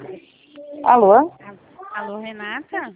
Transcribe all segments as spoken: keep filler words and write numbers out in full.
Alô? Alô, Renata?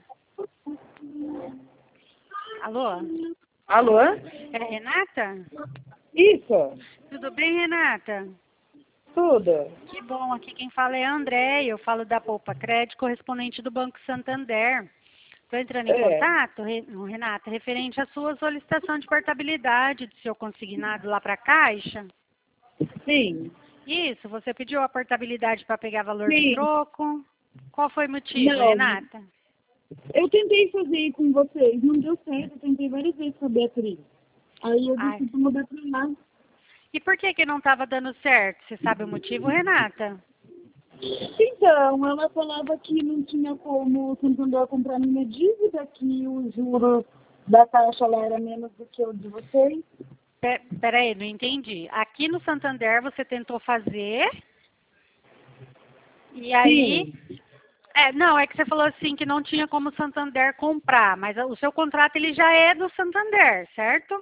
Alô? Alô? É Renata? Isso, Tudo bem, Renata? tudo. Que bom, aqui quem fala é a André, eu falo da Poupa Crédito, correspondente do Banco Santander. Estou entrando em É, contato, Re- Renata, referente à sua solicitação de portabilidade do seu consignado lá para a Caixa. sim, Isso, você pediu a portabilidade para pegar valor do sim. troco. Qual foi o motivo, Não, Renata? eu tentei fazer com vocês, não deu certo, eu tentei várias vezes com a Beatriz. Aí eu Ai. decidi mudar pra lá. E por que que não estava dando certo? Você sabe o motivo, Renata? Então, ela falava que não tinha como o Santander comprar minha dívida, que o juro da taxa lá era menos do que o de vocês. Pe- Peraí, não entendi. Aqui no Santander você tentou fazer e aí... Sim. É, não, é que você falou assim que não tinha como o Santander comprar, mas o seu contrato ele já é do Santander, certo?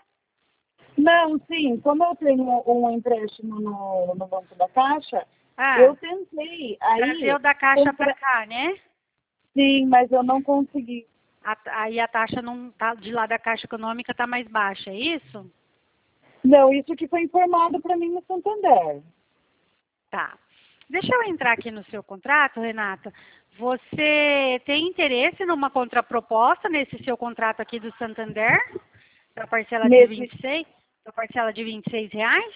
Não, sim, como eu tenho um empréstimo no, no Banco da Caixa, Ah, eu tentei, trazer aí, o da Caixa para compra... cá, né? sim, mas eu não consegui. A- Aí a taxa não tá, de lá da Caixa Econômica está mais baixa, é isso? Não, isso que foi informado para mim no Santander. Tá. Deixa eu entrar aqui no seu contrato, Renata. Você tem interesse numa contraproposta nesse seu contrato aqui do Santander? Da parcela de Nesse... vinte e seis? Da parcela de vinte e seis reais?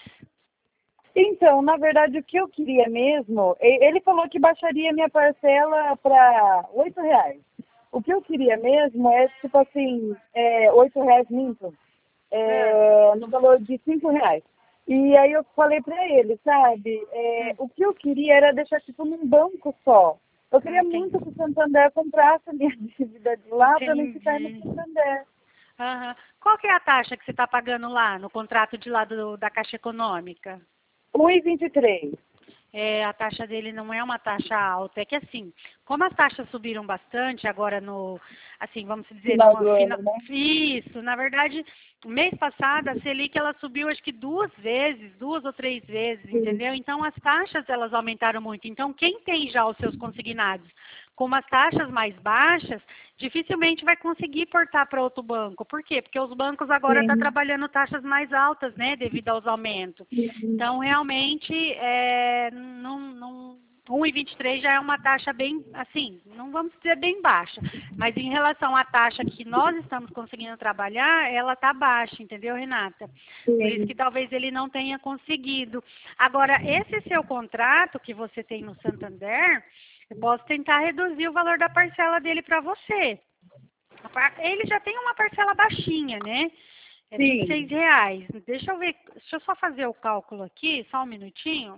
Então, na verdade, o que eu queria mesmo, e- ele falou que baixaria minha parcela para oito reais. O que eu queria mesmo é, tipo assim, é, oito reais minto, Ah, é, no valor de cinco reais. E aí eu falei para ele, sabe, é, hum, o que eu queria era deixar, tipo, num banco só. Eu queria muito entendi. que o Santander comprasse a minha dívida de lá para mim ficar no Entendi. Santander. Aham. Qual que é a taxa que você está pagando lá no contrato de lá do, da Caixa Econômica? um e vinte e três. É, a taxa dele não é uma taxa alta. É que assim, como as taxas subiram bastante agora no, assim, vamos dizer, Final no do final, ano, né? isso, na verdade, mês passado a Selic ela subiu acho que duas vezes, duas ou três vezes, Sim. entendeu? Então as taxas elas aumentaram muito. Então quem tem já os seus consignados com umas taxas mais baixas, dificilmente vai conseguir portar para outro banco. Por quê? Porque os bancos agora estão Sim. trabalhando taxas mais altas, né, devido aos aumentos. Sim. Então, realmente, é, não, não, um e vinte e três já é uma taxa bem, assim, não vamos dizer bem baixa, mas em relação à taxa que nós estamos conseguindo trabalhar, ela está baixa, entendeu, Renata? Por isso que Sim. talvez ele não tenha conseguido. Agora, esse seu contrato que você tem no Santander, eu posso tentar reduzir o valor da parcela dele para você. A par- Ele já tem uma parcela baixinha, né? É vinte e seis Sim. reais. Deixa eu ver, deixa eu só fazer o cálculo aqui, só um minutinho.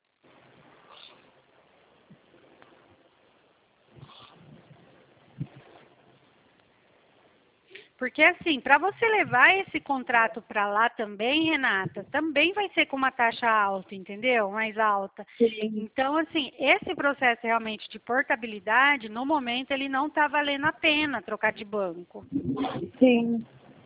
Porque assim, para você levar esse contrato para lá também, Renata, também vai ser com uma taxa alta, entendeu? Mais alta. Sim. Então, assim, esse processo realmente de portabilidade, no momento, ele não está valendo a pena trocar de banco. Sim.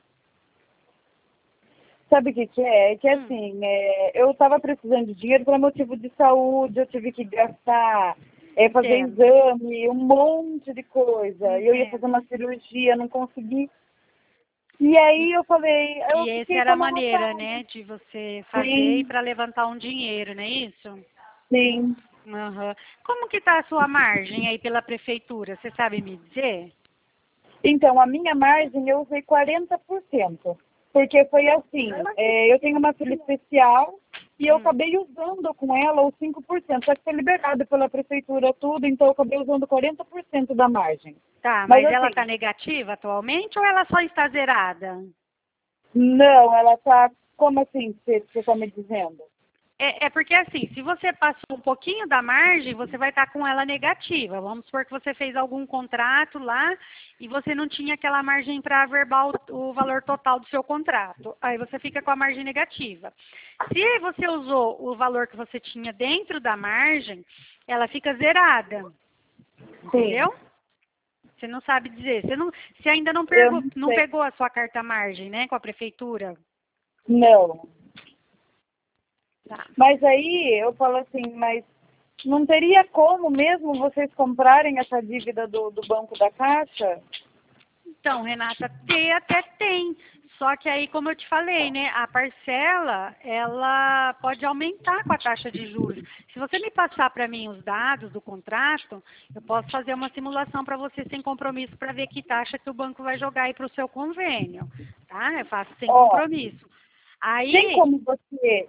Sabe o que, que é? É que Hum, assim, é, eu estava precisando de dinheiro para motivo de saúde, eu tive que gastar, é, fazer entendo, exame, um monte de coisa. E eu ia fazer entendo. uma cirurgia, não consegui. E aí eu falei, E eu essa fiquei era com a uma maneira, vontade. né, de você fazer Sim, para levantar um dinheiro, não é isso? sim. Aham. Como que está a sua margem aí pela prefeitura? Você sabe me dizer? Então, a minha margem eu usei quarenta por cento. Porque foi assim, é, eu tenho uma filha especial e eu Hum. acabei usando com ela os cinco por cento. Só que foi liberado pela prefeitura tudo, então eu acabei usando quarenta por cento da margem. Tá, Mas mas ela está assim, negativa atualmente ou ela só está zerada? não, ela tá, como assim, você está me dizendo? É, é porque assim, se você passou um pouquinho da margem, você vai estar com ela negativa. Vamos supor que você fez algum contrato lá e você não tinha aquela margem para averbar o, o valor total do seu contrato. Aí você fica com a margem negativa. Se você usou o valor que você tinha dentro da margem, ela fica zerada. Sim, Entendeu? Você não sabe dizer. Você, não, você ainda não, eu pegou, não não sei. pegou a sua carta margem, né, com a prefeitura? Não. Tá. Mas aí eu falo assim, mas Não teria como mesmo vocês comprarem essa dívida do, do Banco da Caixa? Então, Renata, ter até tem. Só que aí, como eu te falei, né, a parcela, ela pode aumentar com a taxa de juros. Se você me passar para mim os dados do contrato, eu posso fazer uma simulação para você sem compromisso para ver que taxa que o banco vai jogar aí para o seu convênio, tá? Eu faço sem Ó, compromisso. Aí, tem como você,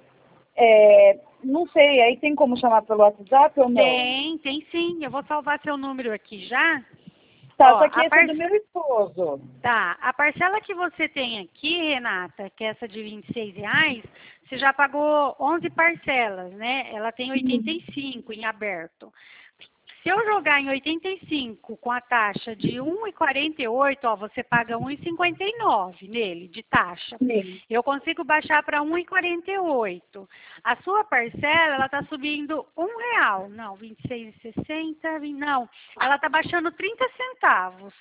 é, não sei, aí tem como chamar pelo WhatsApp ou não? tem, tem sim. Eu vou salvar seu número aqui já. Tá, Ó, só que a esse é parce- do meu esposo. Tá, a parcela que você tem aqui, Renata, que é essa de vinte e seis reais, você já pagou onze parcelas, né? Ela tem oitenta e cinco em aberto. Se eu jogar em oitenta e cinco com a taxa de um vírgula quarenta e oito, ó, você paga um vírgula cinquenta e nove nele de taxa. Sim. Eu consigo baixar para um vírgula quarenta e oito. A sua parcela, ela está subindo um real. Não, vinte e seis reais e sessenta centavos, não. Ela está baixando trinta centavos.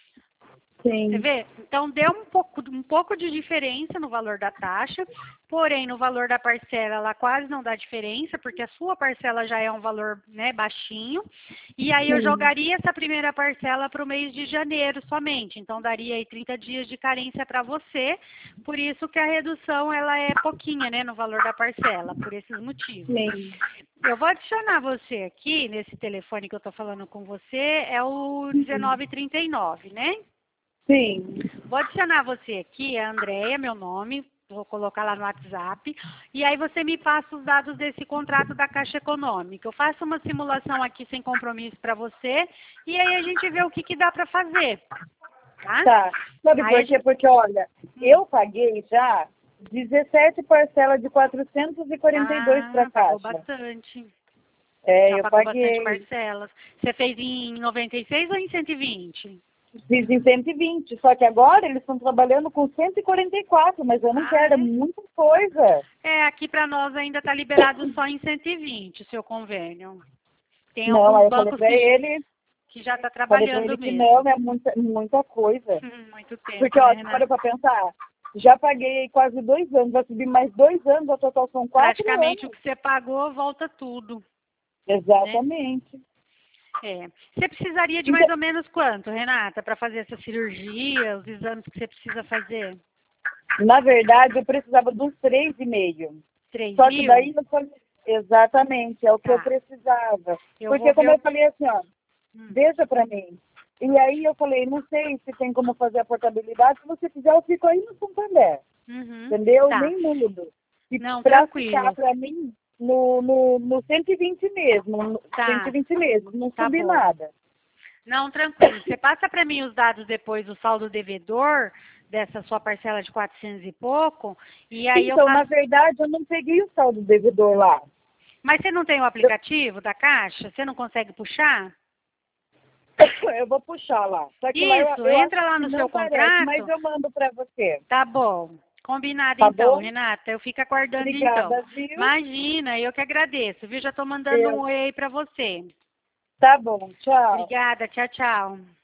Sim. Você vê? Então, deu um pouco, um pouco de diferença no valor da taxa, porém, no valor da parcela, ela quase não dá diferença, porque a sua parcela já é um valor, né, baixinho. E aí, eu Sim. jogaria essa primeira parcela para o mês de janeiro somente. Então, daria aí trinta dias de carência para você. Por isso que a redução, ela é pouquinha, né, no valor da parcela, por esses motivos. Sim. Eu vou adicionar você aqui, nesse telefone que eu estou falando com você, é o dezenove trinta e nove, né? Sim. Vou adicionar você aqui, é a Andréia, meu nome, vou colocar lá no WhatsApp, e aí você me passa os dados desse contrato da Caixa Econômica. Eu faço uma simulação aqui sem compromisso para você, e aí a gente vê o que, que dá para fazer, tá? Tá. Sabe Aí por a quê? gente- Porque, olha, eu paguei já dezessete parcelas de quatrocentos e quarenta e dois para Ah, a pagou Caixa. bastante. É, Já eu pagou bastante paguei. parcelas. Você fez em noventa e seis ou em cento e vinte? Fiz em cento e vinte, só que agora eles estão trabalhando com cento e quarenta e quatro, mas eu não Ah, quero, é é? muita coisa. É, aqui para nós ainda está liberado só em cento e vinte o seu convênio. Tem Não, alguns aí eu falei bancos pra que, ele, que já está falei pra trabalhando ele que mesmo. não, é muita, muita coisa. Hum, Muito tempo, Porque, né, ó, Renata? para pra pensar, já paguei quase dois anos, vai subir mais dois anos, a total são quatro Praticamente o anos. que você pagou, volta tudo, né? Exatamente. É. Você precisaria de mais Então, ou menos quanto, Renata, para fazer essa cirurgia, os exames que você precisa fazer? na verdade, eu precisava de uns três e meio. Três Só que mil? daí eu falei, exatamente, é o que eu Tá. precisava. Eu Porque vou ver como o... eu falei assim, ó, Hum. deixa pra mim. E aí eu falei, não sei se tem como fazer a portabilidade, se você quiser eu fico aí no Santander, Uhum. entendeu? Tá. Nem mudo. E Não, pra tranquilo. ficar pra mim no, no, no cento e vinte mesmo, no Tá. cento e vinte mesmo, não Tá subir bom. nada. Não, tranquilo. Você passa para mim os dados depois do saldo devedor dessa sua parcela de quatrocentos e pouco, e aí eu Então, na faço... verdade, eu não peguei o saldo devedor lá. Mas você não tem o aplicativo da Caixa? Você não consegue puxar? Eu vou puxar lá. Só que lá Isso, eu, eu entra acho lá que no não seu parece, mas contrato. eu mando pra você. Tá bom. Combinado Tá então, bom? Renata. Eu fico aguardando então. Obrigada, viu? Imagina, eu que agradeço, viu? Já tô mandando um Eu. oi aí pra você. Tá bom, tchau. Obrigada, tchau, tchau.